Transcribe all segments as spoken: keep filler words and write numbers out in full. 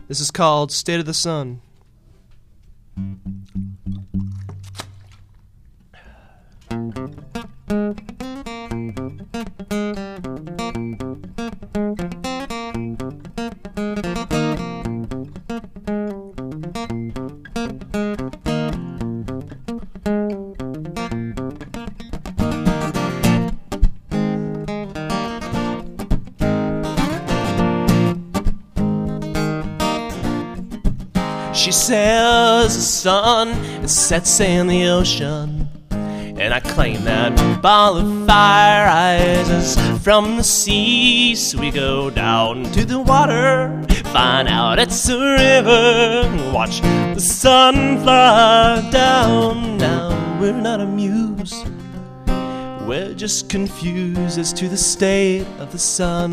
This is called State of the Sun. She says the sun it sets in the ocean, and I claim that ball of fire rises from the sea. So we go down to the water, find out it's a river, watch the sun fly down. Now we're not amused, we're just confused as to the state of the sun.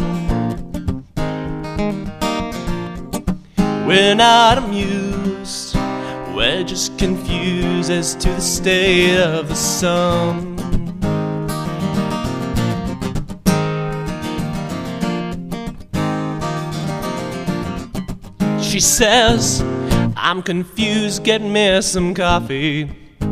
We're not amused, we're just confused as to the state of the sun. She says, I'm confused, get me some coffee.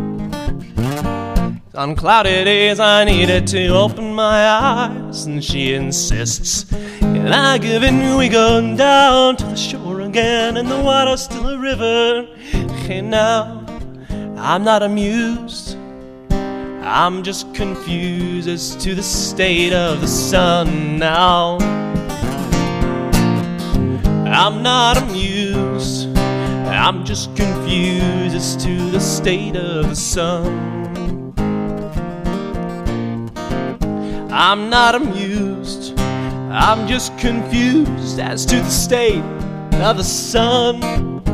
On cloudy days I needed to open my eyes, and she insists, and I give in. We go down to the shore again, and the water's still a river. Hey now, I'm not amused, I'm just confused as to the state of the sun now. I'm not amused, I'm just confused as to the state of the sun. I'm not amused, I'm just confused as to the state of the sun.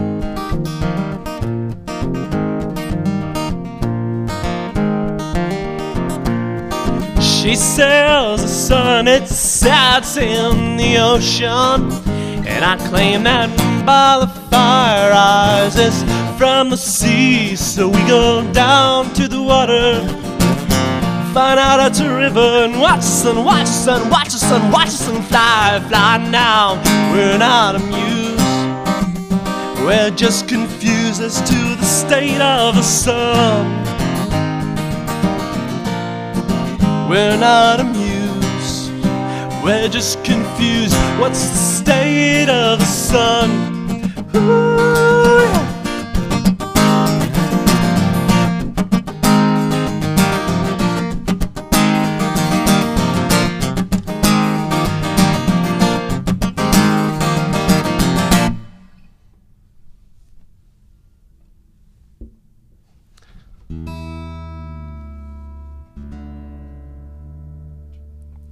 She sails the sun, it sets in the ocean, and I claim that ball of fire rises from the sea. So we go down to the water, find out it's a river, and watch the sun, watch the sun, watch the sun, watch the sun fly, fly now. We're not amused, we're just confused as to the state of the sun. We're not amused, we're just confused. What's the state of the sun? Ooh, yeah. Mm-hmm.